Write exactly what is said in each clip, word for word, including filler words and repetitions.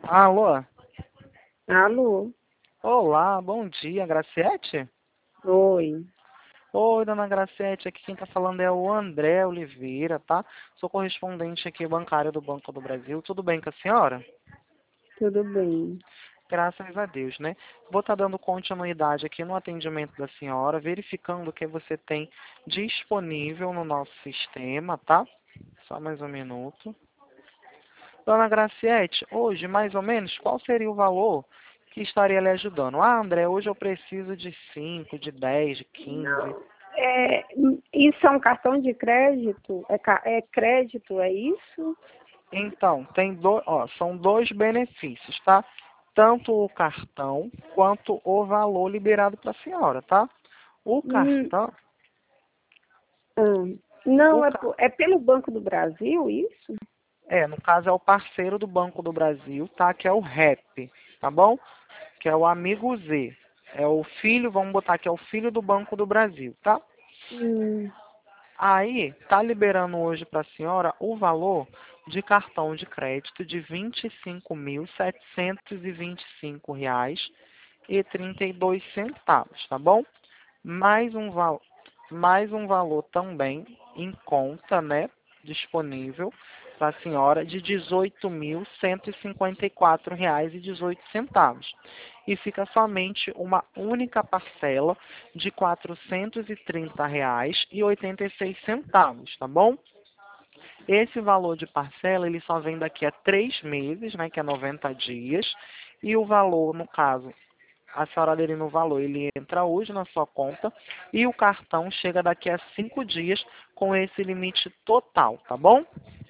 Alô? Alô? Olá, bom dia, Graciete? Oi. Oi, dona Graciete, aqui quem está falando é o André Oliveira, tá? Sou correspondente aqui bancário do Banco do Brasil. Tudo bem com a senhora? Tudo bem. Graças a Deus, né? Vou estar dando continuidade aqui no atendimento da senhora, verificando o que você tem disponível no nosso sistema, tá? Só mais um minuto. Dona Graciete, hoje, mais ou menos, qual seria o valor que estaria lhe ajudando? Ah, André, hoje eu preciso de cinco, de dez, de quinze. Não. É, isso é um cartão de crédito? É, ca- é crédito, é isso? Então, tem do, ó, são dois benefícios, tá? Tanto o cartão quanto o valor liberado para a senhora, tá? O Hum, cartão, hum. o, Não, é, ca- po- é pelo Banco do Brasil, isso? é, no caso é o parceiro do Banco do Brasil, tá? Que é o R E P, tá bom? Que é o amigo Z. É o filho, vamos botar que é o filho do Banco do Brasil, tá? Hum, Aí, tá liberando hoje para a senhora o valor de cartão de crédito de vinte e cinco mil setecentos e vinte e cinco reais e trinta e dois centavos, tá bom? Mais um val mais um valor também em conta, né, disponível para a senhora de dezoito mil cento e cinquenta e quatro reais e dezoito centavos. E fica somente uma única parcela de quatrocentos e trinta reais e oitenta e seis centavos, tá bom? Esse valor de parcela, ele só vem daqui a três meses, né, que é noventa dias, e o valor, no caso, a senhora aderindo no valor, ele entra hoje na sua conta e o cartão chega daqui a cinco dias com esse limite total, tá bom?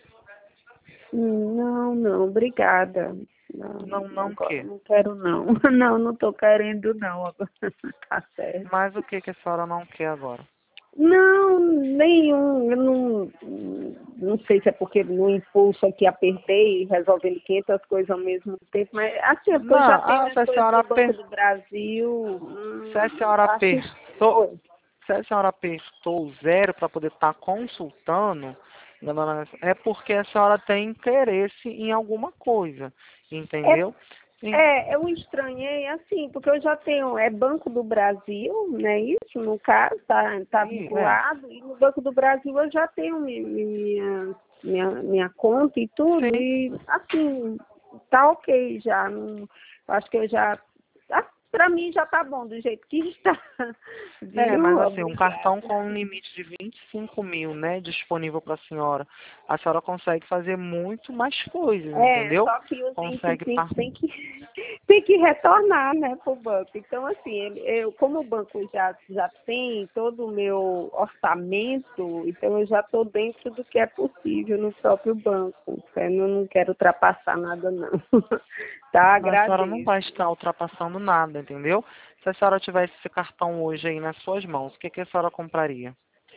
hum, não, não, obrigada. Não, Não, não o agora quê? não quero não. Não, não estou querendo não. Agora. Tá certo. Mas o que que a senhora não quer agora? Não, nenhum. Eu não, não sei se é porque no impulso aqui apertei, resolvendo quinhentas coisas ao mesmo tempo, mas assim, é porque eu Não, já tenho ah, as se a coisas senhora do Banco aper... do Brasil. se a Hum, senhora acho. apertou, Oi. se a senhora apertou o zero para poder estar consultando, dona- é porque a senhora tem interesse em alguma coisa, É, entendeu? Em- é, eu estranhei assim, porque eu já tenho, é Banco do Brasil, né? Isso, no caso, tá, tá e- é, vinculado, e no Banco do Brasil eu já tenho mi- mi- minha, minha, minha conta e tudo, sim. e assim, tá ok já. Não, eu acho que eu já. Para mim já tá bom do jeito que está. É, Viu? mas assim, um cartão Obrigada. com um limite de vinte e cinco mil, né, disponível para a senhora, a senhora consegue fazer muito mais coisas, É, entendeu? só que os vinte e Consegue cinco par... tem que, tem que retornar, né, para o banco. Então, assim, ele- eu, como o banco já, já tem todo o meu orçamento, então eu já estou dentro do que é possível no próprio banco. Eu não, não quero ultrapassar nada, não. Tá, a senhora não agradeço. vai estar ultrapassando nada, entendeu? Se a senhora tivesse esse cartão hoje aí nas suas mãos, o que, que a senhora compraria?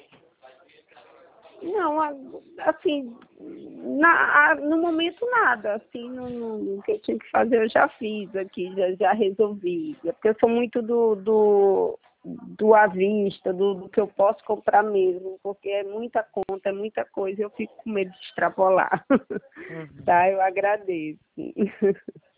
Não, a- assim, na, a- no momento nada, assim, no, no- o que eu tinha que fazer eu já fiz aqui, já, já resolvi. É porque eu sou muito do, do, do à vista, do, do que eu posso comprar mesmo, porque é muita conta, é muita coisa, eu fico com medo de extrapolar. Uhum. Tá, eu agradeço.